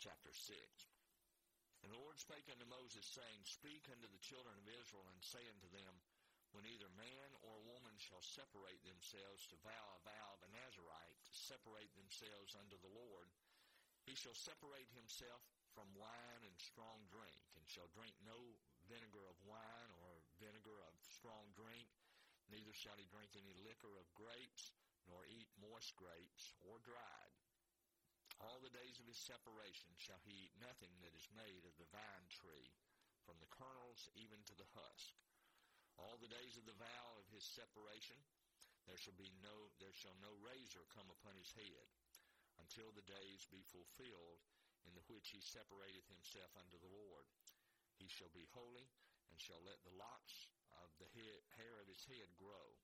chapter 6. And the Lord spake unto Moses, saying, Speak unto the children of Israel, and say unto them, When either man or woman shall separate themselves to vow a vow of a Nazarite, to separate themselves unto the Lord, he shall separate himself from wine and strong drink, and shall drink no vinegar of wine or vinegar of strong drink, neither shall he drink any liquor of grapes, nor eat moist grapes or dried. All the days of his separation shall he eat nothing that is made of the vine tree, from the kernels even to the husk. All the days of the vow of his separation there shall no razor come upon his head, until the days be fulfilled in the which he separateth himself unto the Lord. He shall be holy, and shall let the locks of the hair of his head grow.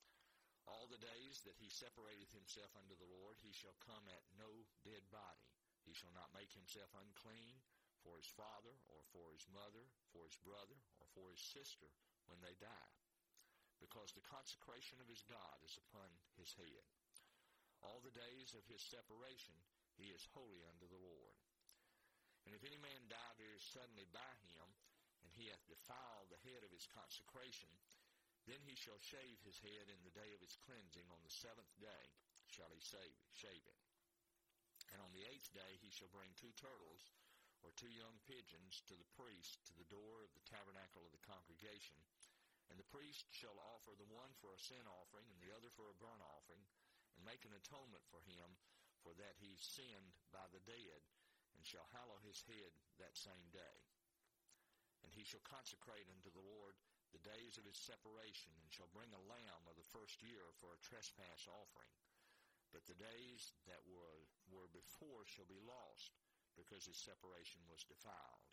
All the days that he separateth himself unto the Lord, he shall come at no dead body. He shall not make himself unclean for his father, or for his mother, for his brother, or for his sister, when they die, because the consecration of his God is upon his head. All the days of his separation he is holy unto the Lord. And if any man die very suddenly by him, and he hath defiled the head of his consecration, then he shall shave his head in the day of his cleansing. On the 7th day shall he shave it. And on the 8th day he shall bring 2 turtles, or 2 young pigeons, to the priest, to the door of the tabernacle of the congregation. And the priest shall offer the one for a sin offering, and the other for a burnt offering, and make an atonement for him, for that he sinned by the dead, and shall hallow his head that same day. And he shall consecrate unto the Lord the days of his separation, and shall bring a lamb of the first year for a trespass offering. But the days that were before shall be lost, because his separation was defiled.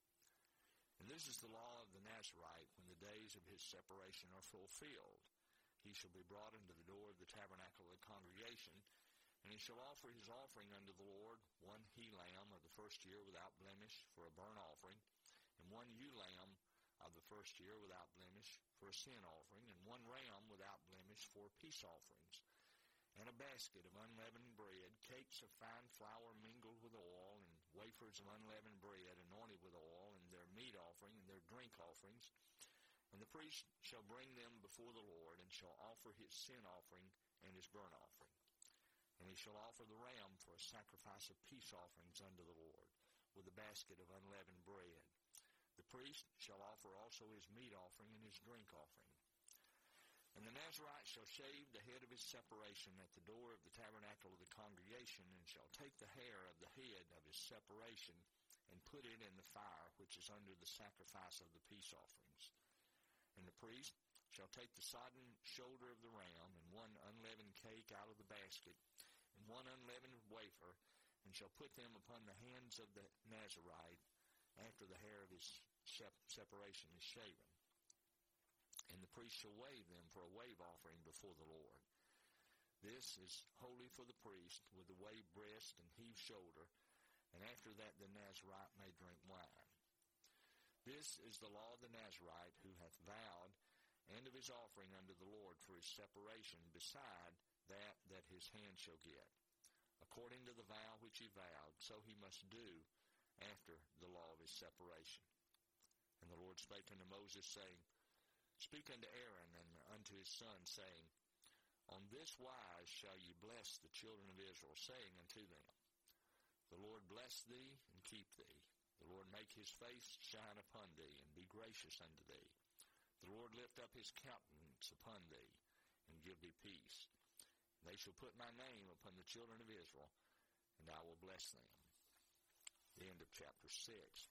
And this is the law of the Nazarite, when the days of his separation are fulfilled. He shall be brought into the door of the tabernacle of the congregation, and he shall offer his offering unto the Lord, 1 he-lamb of the first year without blemish for a burnt offering, and 1 ewe-lamb of the first year without blemish for a sin offering, and 1 ram without blemish for peace offerings, and a basket of unleavened bread, cakes of fine flour mingled with oil, and wafers of unleavened bread anointed with oil, and their meat offering and their drink offerings. And the priest shall bring them before the Lord, and shall offer his sin offering and his burnt offering. And he shall offer the ram for a sacrifice of peace offerings unto the Lord, with a basket of unleavened bread. The priest shall offer also his meat offering and his drink offering. And the Nazarite shall shave the head of his separation at the door of the tabernacle of the congregation, and shall take the hair of the head of his separation, and put it in the fire which is under the sacrifice of the peace offerings. And the priest shall take the sodden shoulder of the ram, and 1 unleavened cake out of the basket, and 1 unleavened wafer, and shall put them upon the hands of the Nazarite after the hair of his separation is shaven. And the priest shall wave them for a wave offering before the Lord. This is holy for the priest, with the waved breast and heaved shoulder, and after that the Nazarite may drink wine. This is the law of the Nazarite, who hath vowed, and of his offering unto the Lord for his separation, beside that his hand shall get. According to the vow which he vowed, so he must do after the law of his separation. And the Lord spake unto Moses, saying, Speak unto Aaron and unto his son, saying, On this wise shall ye bless the children of Israel, saying unto them, The Lord bless thee and keep thee. The Lord make his face shine upon thee, and be gracious unto thee. The Lord lift up his countenance upon thee, and give thee peace. They shall put my name upon the children of Israel, and I will bless them. The end of chapter 6.